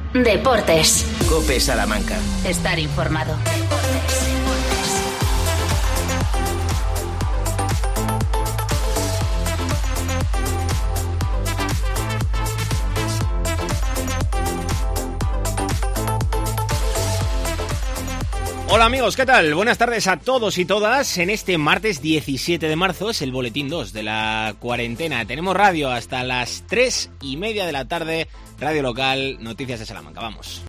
Deportes. COPE Salamanca. Estar informado. Hola amigos, ¿qué tal? Buenas tardes a todos y todas. En este martes 17 de marzo es el boletín 2 de la cuarentena. Tenemos radio hasta las 3:30 de la tarde. Radio local, Noticias de Salamanca. Vamos.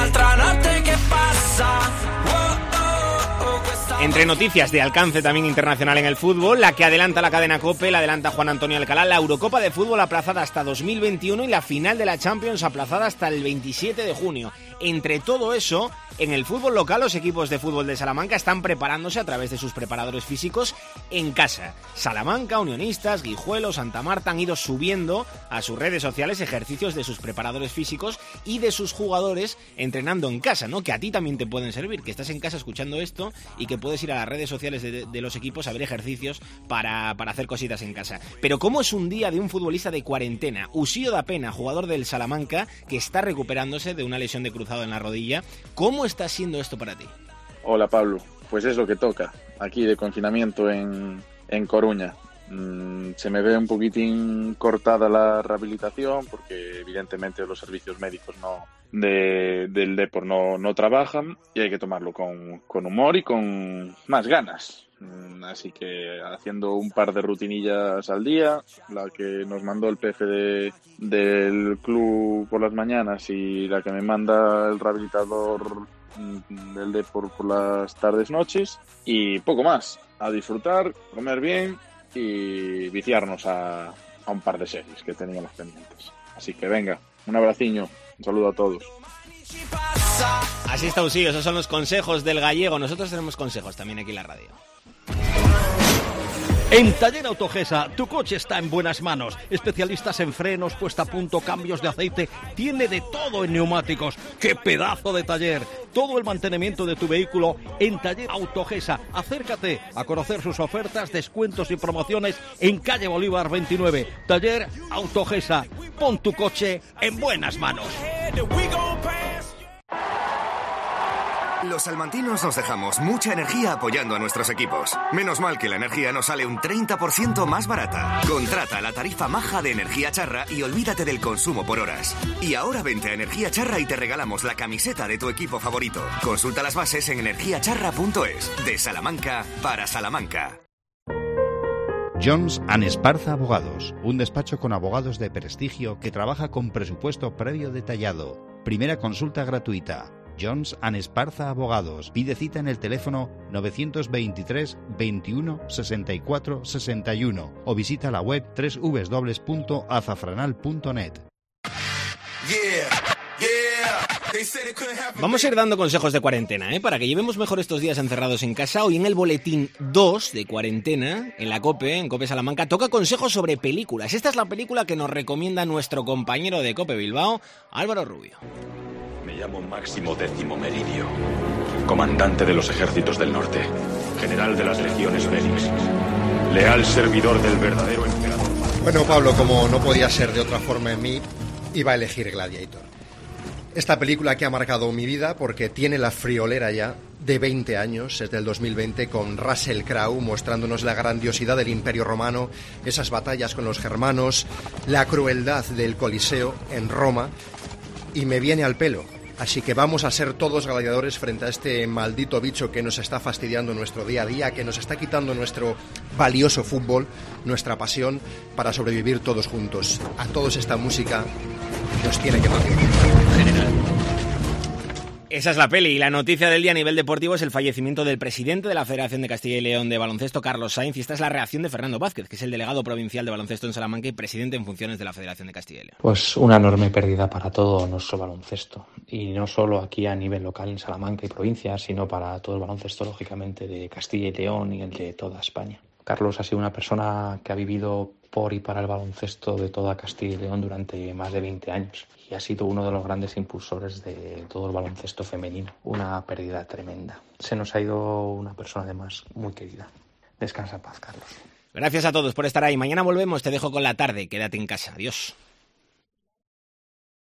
Entre noticias de alcance también internacional en el fútbol, la que adelanta la cadena COPE, la adelanta Juan Antonio Alcalá, la Eurocopa de fútbol aplazada hasta 2021 y la final de la Champions aplazada hasta el 27 de junio. Entre todo eso, en el fútbol local, los equipos de fútbol de Salamanca están preparándose a través de sus preparadores físicos en casa. Salamanca, Unionistas, Guijuelo, Santa Marta han ido subiendo a sus redes sociales ejercicios de sus preparadores físicos y de sus jugadores entrenando en casa, ¿no? Que a ti también te pueden servir, que estás en casa escuchando esto y que puedes ir a las redes sociales de los equipos a ver ejercicios para hacer cositas en casa. Pero ¿cómo es un día de un futbolista de cuarentena? Usío da Pena, jugador del Salamanca, que está recuperándose de una lesión de cruzado en la rodilla. ¿Cómo está siendo esto para ti? Hola Pablo, pues es lo que toca, aquí de confinamiento en Coruña. Se me ve un poquitín cortada la rehabilitación porque evidentemente los servicios médicos del Depor no trabajan y hay que tomarlo con humor y con más ganas. Así que haciendo un par de rutinillas al día, la que nos mandó el PF del club por las mañanas y la que me manda el rehabilitador del Depor por las tardes-noches, y poco más. A disfrutar, comer bien y viciarnos a un par de series que teníamos pendientes. Así que venga, un abraciño, un saludo a todos. Así está Usío, esos son los consejos del gallego. Nosotros tenemos consejos también aquí en la radio. En Taller Autogesa, tu coche está en buenas manos. Especialistas en frenos, puesta a punto, cambios de aceite. Tiene de todo en neumáticos. ¡Qué pedazo de taller! Todo el mantenimiento de tu vehículo en Taller Autogesa. Acércate a conocer sus ofertas, descuentos y promociones en calle Bolívar 29. Taller Autogesa. Pon tu coche en buenas manos. Los salmantinos nos dejamos mucha energía apoyando a nuestros equipos. Menos mal que la energía nos sale un 30% más barata. Contrata la tarifa maja de Energía Charra y olvídate del consumo por horas. Y ahora vente a Energía Charra y te regalamos la camiseta de tu equipo favorito. Consulta las bases en energiacharra.es. De Salamanca para Salamanca. Jones & Esparza Abogados, un despacho con abogados de prestigio que trabaja con presupuesto previo detallado. Primera consulta gratuita. Jones & Esparza Abogados. Pide cita en el teléfono 923 21 64 61 o visita la web www.azafranal.net. Vamos a ir dando consejos de cuarentena, para que llevemos mejor estos días encerrados en casa. Hoy en el boletín 2 de cuarentena, en la COPE, en COPE Salamanca, toca consejos sobre películas. Esta es la película que nos recomienda nuestro compañero de COPE Bilbao, Álvaro Rubio. Me llamo Máximo Décimo Meridio, comandante de los ejércitos del norte, general de las legiones Félix, leal servidor del verdadero emperador. Bueno, Pablo, como no podía ser de otra forma en mí, iba a elegir Gladiator. Esta película que ha marcado mi vida porque tiene la friolera ya de 20 años, es del 2020, con Russell Crowe mostrándonos la grandiosidad del Imperio Romano, esas batallas con los germanos, la crueldad del Coliseo en Roma, y me viene al pelo. Así que vamos a ser todos gladiadores frente a este maldito bicho que nos está fastidiando nuestro día a día, que nos está quitando nuestro valioso fútbol, nuestra pasión, para sobrevivir todos juntos. A todos esta música nos tiene que motivar. Esa es la peli, y la noticia del día a nivel deportivo es el fallecimiento del presidente de la Federación de Castilla y León de Baloncesto, Carlos Sainz, y esta es la reacción de Fernando Vázquez, que es el delegado provincial de baloncesto en Salamanca y presidente en funciones de la Federación de Castilla y León. Pues una enorme pérdida para todo nuestro baloncesto, y no solo aquí a nivel local en Salamanca y provincia, sino para todo el baloncesto, lógicamente, de Castilla y León y el de toda España. Carlos ha sido una persona que ha vivido por y para el baloncesto de toda Castilla y León durante más de 20 años y ha sido uno de los grandes impulsores de todo el baloncesto femenino. Una pérdida tremenda. Se nos ha ido una persona además muy querida. Descansa en paz, Carlos. Gracias a todos por estar ahí. Mañana volvemos. Te dejo con la tarde. Quédate en casa. Adiós.